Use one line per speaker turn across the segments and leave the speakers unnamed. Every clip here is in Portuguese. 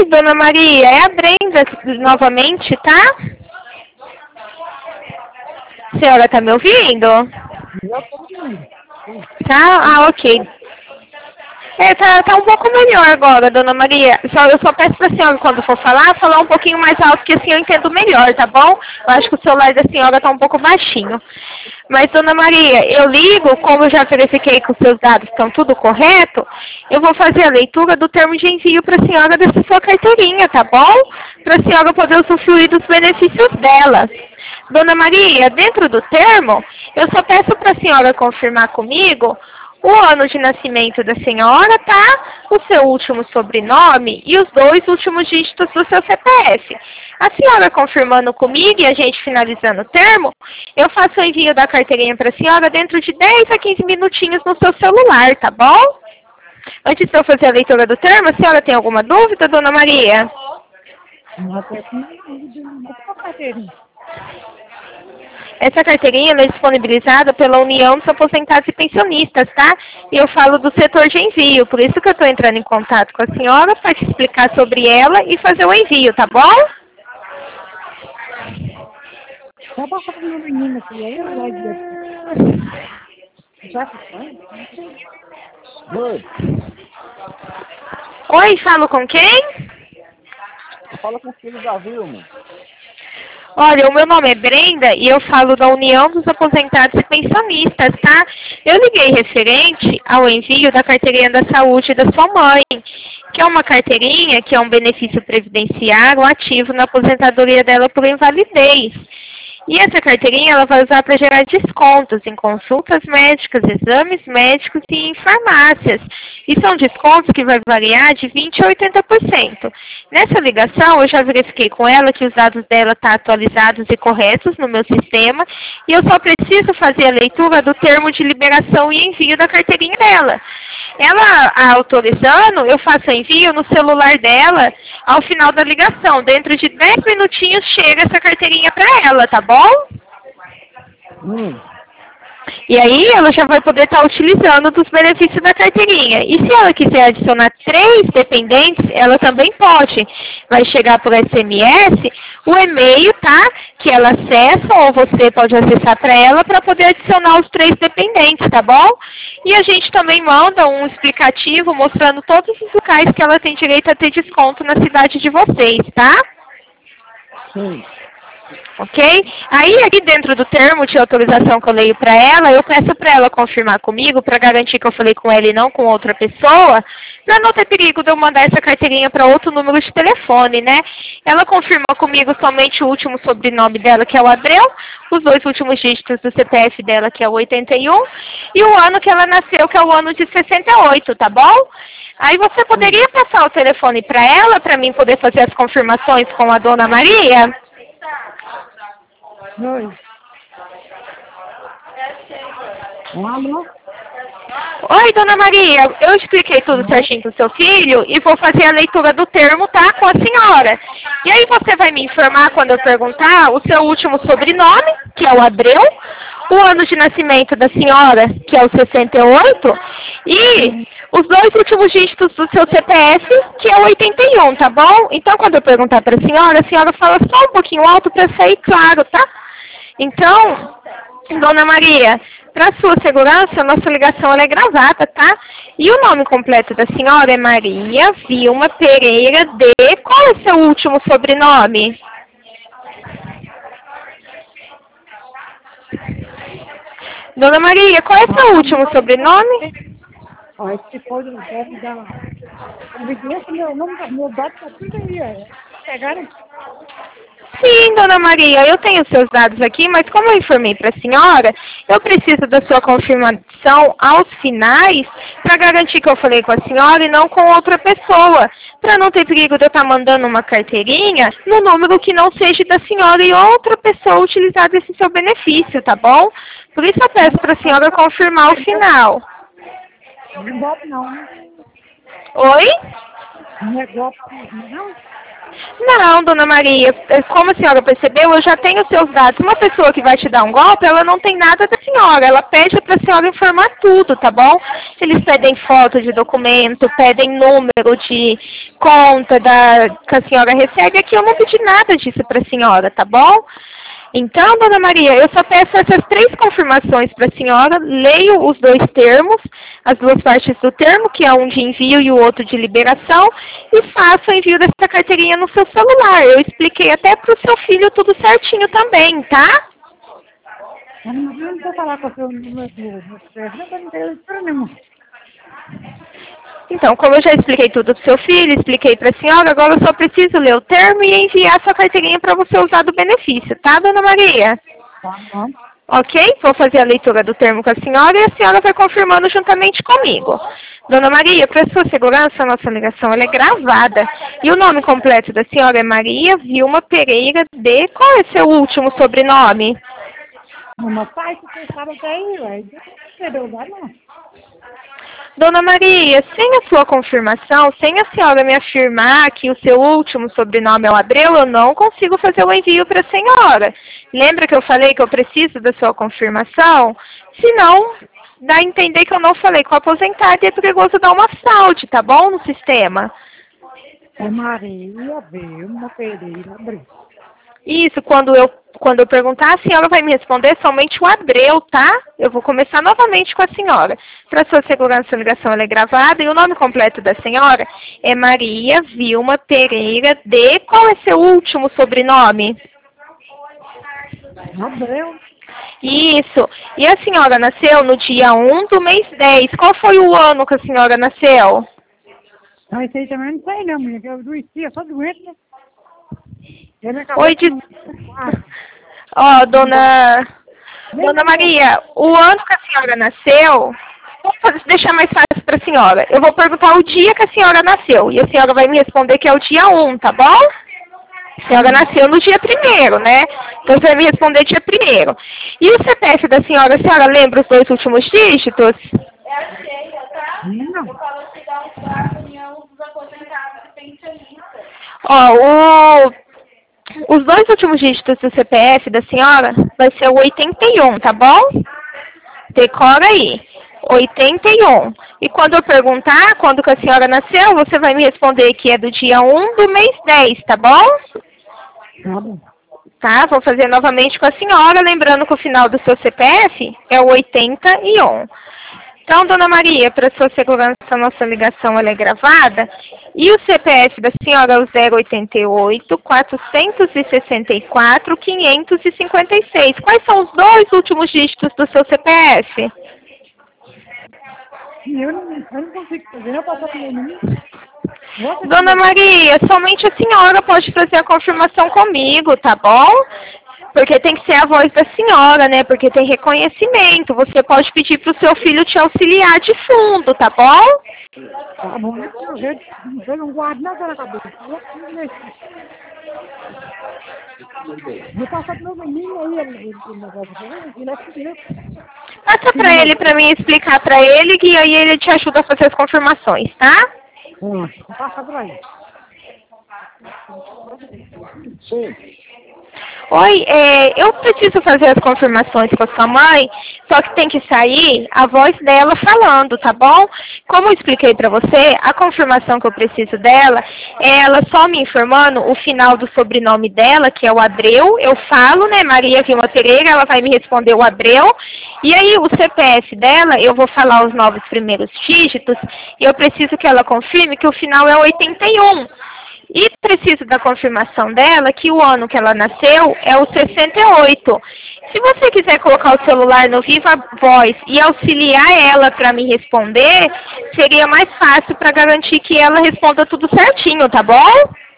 Dona Maria, é a Brenda novamente, tá? A senhora tá me ouvindo?
Eu tô ouvindo.
Tá? Ah, ok. Tá um pouco melhor agora, Dona Maria. Eu só peço pra senhora, quando for falar um pouquinho mais alto, que assim eu entendo melhor, tá bom? Eu acho que o celular da senhora tá um pouco baixinho. Mas, Dona Maria, eu ligo, como eu já verifiquei que os seus dados estão tudo correto, eu vou fazer a leitura do termo de envio para a senhora dessa sua carteirinha, tá bom? Para a senhora poder usufruir dos benefícios dela. Dona Maria, dentro do termo, eu só peço para a senhora confirmar comigo o ano de nascimento da senhora, tá? O seu último sobrenome e os 2 últimos dígitos do seu CPF. A senhora confirmando comigo e a gente finalizando o termo, eu faço o envio da carteirinha para a senhora dentro de 10 a 15 minutinhos no seu celular, tá bom? Antes de eu fazer a leitura do termo, a senhora tem alguma dúvida, Dona Maria?
Não, até que não tô carteirinha.
Essa carteirinha ela é disponibilizada pela União dos Aposentados e Pensionistas, tá? E eu falo do setor de envio, por isso que eu estou entrando em contato com a senhora para te explicar sobre ela e fazer o envio, tá bom?
Só passar com uma menina aqui, aí eu vou dizer. Já que foi? Oi,
Oi, falo com quem?
fala com o filho da Vilma.
Olha, o meu nome é Brenda e eu falo da União dos Aposentados e Pensionistas, tá? Eu liguei referente ao envio da carteirinha da saúde da sua mãe, que é uma carteirinha que é um benefício previdenciário ativo na aposentadoria dela por invalidez. E essa carteirinha ela vai usar para gerar descontos em consultas médicas, exames médicos e em farmácias. E são descontos que vai variar de 20% a 80%. Nessa ligação, eu já verifiquei com ela que os dados dela estão atualizados e corretos no meu sistema. E eu só preciso fazer a leitura do termo de liberação e envio da carteirinha dela. Ela autorizando, eu faço o envio no celular dela ao final da ligação. Dentro de 10 minutinhos chega essa carteirinha para ela, tá bom? E aí ela já vai poder estar utilizando dos benefícios da carteirinha. E se ela quiser adicionar 3 dependentes, ela também pode. Vai chegar por SMS o e-mail, tá? Que ela acessa ou você pode acessar para ela para poder adicionar os 3 dependentes, tá bom? E a gente também manda um explicativo mostrando todos os locais que ela tem direito a ter desconto na cidade de vocês, tá?
Sim.
Ok? Aí, aqui dentro do termo de autorização que eu leio para ela, eu peço para ela confirmar comigo, para garantir que eu falei com ela e não com outra pessoa, para não ter perigo de eu mandar essa carteirinha para outro número de telefone, né? Ela confirmou comigo somente o último sobrenome dela, que é o Adreu, os 2 últimos dígitos do CPF dela, que é o 81, e o ano que ela nasceu, que é o ano de 68, tá bom? Aí você poderia passar o telefone para ela, para mim poder fazer as confirmações com a Dona Maria?
Oi. Alô?
Oi, Dona Maria, eu expliquei tudo certinho pro seu filho e vou fazer a leitura do termo, tá, com a senhora. E aí você vai me informar quando eu perguntar o seu último sobrenome, que é o Abreu, o ano de nascimento da senhora, que é o 68, e os 2 últimos dígitos do seu CPF, que é o 81, tá bom? Então, quando eu perguntar para a senhora fala só um pouquinho alto para sair claro, tá? Então, Dona Maria, para sua segurança, a nossa ligação ela é gravada, tá? E o nome completo da senhora é Maria Vilma Pereira de... Qual é o seu último sobrenome? Dona Maria, qual é o seu último sobrenome?
Ó, esse foi do deve da... Evidência, meu dado tá tudo aí, ó. Pegaram?
Sim, Dona Maria, eu tenho seus dados aqui, mas como eu informei para a senhora, eu preciso da sua confirmação aos finais para garantir que eu falei com a senhora e não com outra pessoa, para não ter perigo de eu estar mandando uma carteirinha no número que não seja da senhora e outra pessoa utilizar esse seu benefício, tá bom? Por isso eu peço para a senhora confirmar o final.
Não é golpe não, né?
Oi?
Não é golpe não?
Não, dona Maria, como a senhora percebeu, eu já tenho seus dados. Uma pessoa que vai te dar um golpe, ela não tem nada da senhora. Ela pede para a senhora informar tudo, tá bom? Eles pedem foto de documento, pedem número de conta que a senhora recebe. Aqui eu não pedi nada disso para a senhora, tá bom? Então, dona Maria, eu só peço essas 3 confirmações para a senhora, leio os 2 termos, as 2 partes do termo, que é um de envio e o outro de liberação, e faço o envio dessa carteirinha no seu celular. Eu expliquei até para o seu filho tudo certinho também, tá?
Eu não vou falar com o seu número, não tenho para nenhum.
Então, como eu já expliquei tudo para o seu filho, expliquei para a senhora, agora eu só preciso ler o termo e enviar sua carteirinha para você usar do benefício, tá, dona Maria?
Tá bom.
Ok? Vou fazer a leitura do termo com a senhora e a senhora vai confirmando juntamente comigo. Dona Maria, para sua segurança, a nossa ligação ela é gravada. E o nome completo da senhora é Maria Vilma Pereira de... Qual é seu último sobrenome?
Meu pai, que você sabe até aí, velho. Não deu lugar, não.
Dona Maria, sem a sua confirmação, sem a senhora me afirmar que o seu último sobrenome é o Abreu, eu não consigo fazer o envio para a senhora. Lembra que eu falei que eu preciso da sua confirmação? Senão, dá a entender que eu não falei com a aposentada e é perigoso dar uma fraude, tá bom, no sistema?
É Maria Vilma Pereira Abreu.
Isso, quando eu perguntar, a senhora vai me responder somente o Abreu, tá? Eu vou começar novamente com a senhora. Para sua segurança, a ligação ela é gravada e o nome completo da senhora é Maria Vilma Pereira de... Qual é seu último sobrenome?
Abreu.
Isso. E a senhora nasceu no dia 1 do mês 10. Qual foi o ano que a senhora nasceu?
Não, esse aí também não sei não, mulher, que eu adoeci, só doente, né?
Oi, Ó, dona Maria, o ano que a senhora nasceu, vamos deixar mais fácil para a senhora. Eu vou perguntar o dia que a senhora nasceu e a senhora vai me responder que é o dia 1, tá bom? A senhora nasceu no dia 1º, né? Então você vai me responder dia 1º. E o CPF da senhora, a senhora lembra os 2 últimos dígitos?
Não.
Ó, os 2 últimos dígitos do CPF da senhora vai ser o 81, tá bom? Decora aí. 81. E quando eu perguntar quando que a senhora nasceu, você vai me responder que é do dia 1 do mês 10, tá bom?
Tá bom.
Tá? Vou fazer novamente com a senhora, lembrando que o final do seu CPF é o 81. Então, dona Maria, para sua segurança, a nossa ligação ela é gravada. E o CPF da senhora é o 088 464 556. Quais são os 2 últimos dígitos do seu CPF?
Eu não consigo fazer, eu posso fazer nenhum.
Dona Maria, somente a senhora pode fazer a confirmação comigo, tá bom? Porque tem que ser a voz da senhora, né? Porque tem reconhecimento. Você pode pedir para o seu filho te auxiliar de fundo, tá bom?
Tá bom, eu não guardo nada na cabeça. Vou passar pro meu menino aí, ele é filho.
Passa para ele, para mim explicar para ele, que aí ele te ajuda a fazer as confirmações, tá?
Vou passar por aí. Sim.
Oi, eu preciso fazer as confirmações com a sua mãe, só que tem que sair a voz dela falando, tá bom? Como eu expliquei para você, a confirmação que eu preciso dela é ela só me informando o final do sobrenome dela, que é o Abreu. Eu falo, né, Maria Vilma Pereira, ela vai me responder o Abreu. E aí o CPF dela, eu vou falar os 9 primeiros dígitos, e eu preciso que ela confirme que o final é 81. E preciso da confirmação dela que o ano que ela nasceu é o 68. Se você quiser colocar o celular no Viva Voz e auxiliar ela para me responder, seria mais fácil para garantir que ela responda tudo certinho, tá bom?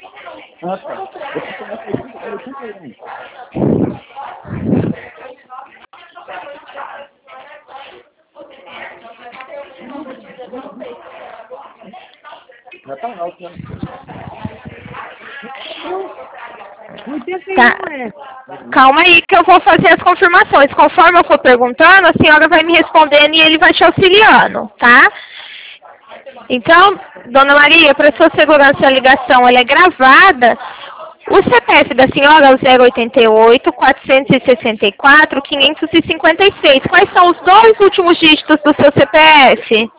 Tá. Calma aí que eu vou fazer as confirmações. Conforme eu for perguntando, a senhora vai me respondendo e ele vai te auxiliando, tá? Então, Dona Maria, para sua segurança a ligação ela é gravada. O CPF da senhora é o 088 464 556. Quais são os dois últimos dígitos do seu CPF?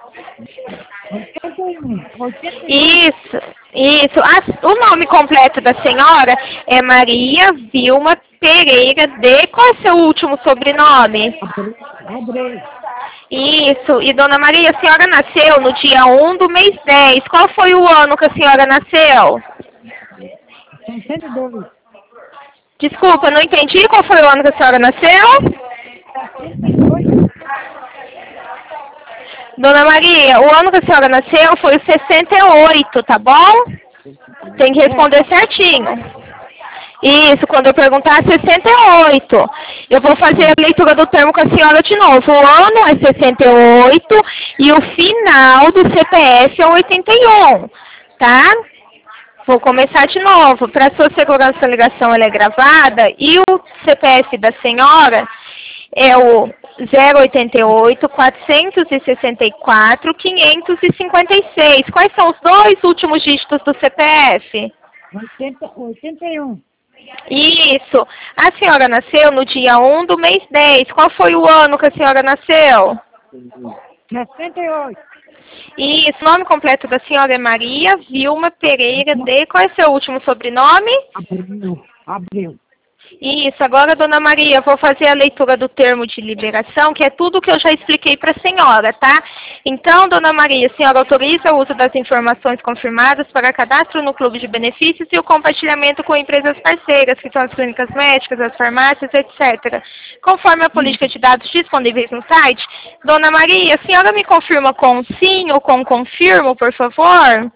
81.
Isso. O nome completo da senhora é Maria Vilma Pereira de... Qual é o seu último sobrenome?
Abreu.
Isso. E, Dona Maria, a senhora nasceu no dia 1 do mês 10. Qual foi o ano que a senhora nasceu?
62.
Desculpa, não entendi qual foi o ano que a senhora nasceu?
62.
Dona Maria, o ano que a senhora nasceu foi o 68, tá bom? Tem que responder certinho. Isso, quando eu perguntar 68. Eu vou fazer a leitura do termo com a senhora de novo. O ano é 68 e o final do CPF é 81, tá? Vou começar de novo. Para sua segurança, a ligação ela é gravada e o CPF da senhora é o 088 464 556. Quais são os dois últimos dígitos do CPF?
81.
Isso. A senhora nasceu no dia 1 do mês 10. Qual foi o ano que a senhora nasceu?
68.
Isso. O nome completo da senhora é Maria Vilma Pereira de... Qual é seu último sobrenome?
Abreu.
Isso. Agora, Dona Maria, vou fazer a leitura do termo de liberação, que é tudo que eu já expliquei para a senhora, tá? Então, Dona Maria, a senhora autoriza o uso das informações confirmadas para cadastro no Clube de Benefícios e o compartilhamento com empresas parceiras, que são as clínicas médicas, as farmácias, etc. Conforme a política de dados disponíveis no site, Dona Maria, a senhora me confirma com sim ou com confirmo, por favor?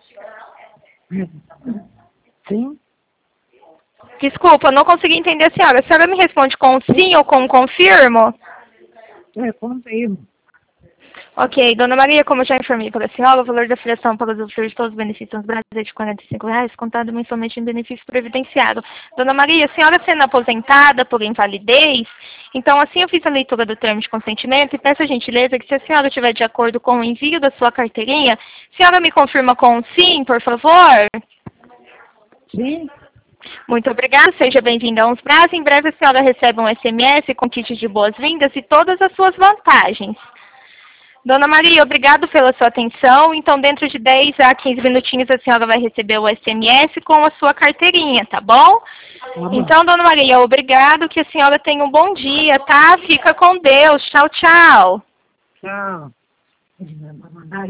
Sim.
Desculpa, não consegui entender a senhora. A senhora me responde com sim ou com confirmo?
Confirmo.
Ok, Dona Maria, como eu já informei para a senhora, o valor da filiação para usufruir de todos os benefícios no Brasil é de R$45, contado mensalmente em benefício previdenciário. Dona Maria, a senhora sendo aposentada por invalidez, então assim eu fiz a leitura do termo de consentimento e peço a gentileza que se a senhora estiver de acordo com o envio da sua carteirinha, a senhora me confirma com sim, por favor?
Sim.
Muito obrigada, seja bem-vinda a Uns Braz. Em breve a senhora recebe um SMS com kit de boas-vindas e todas as suas vantagens. Dona Maria, obrigado pela sua atenção. Então, dentro de 10 a 15 minutinhos, a senhora vai receber o SMS com a sua carteirinha, tá bom? Então, Dona Maria, obrigado. Que a senhora tenha um bom dia, tá? Fica com Deus. Tchau, tchau.
Tchau.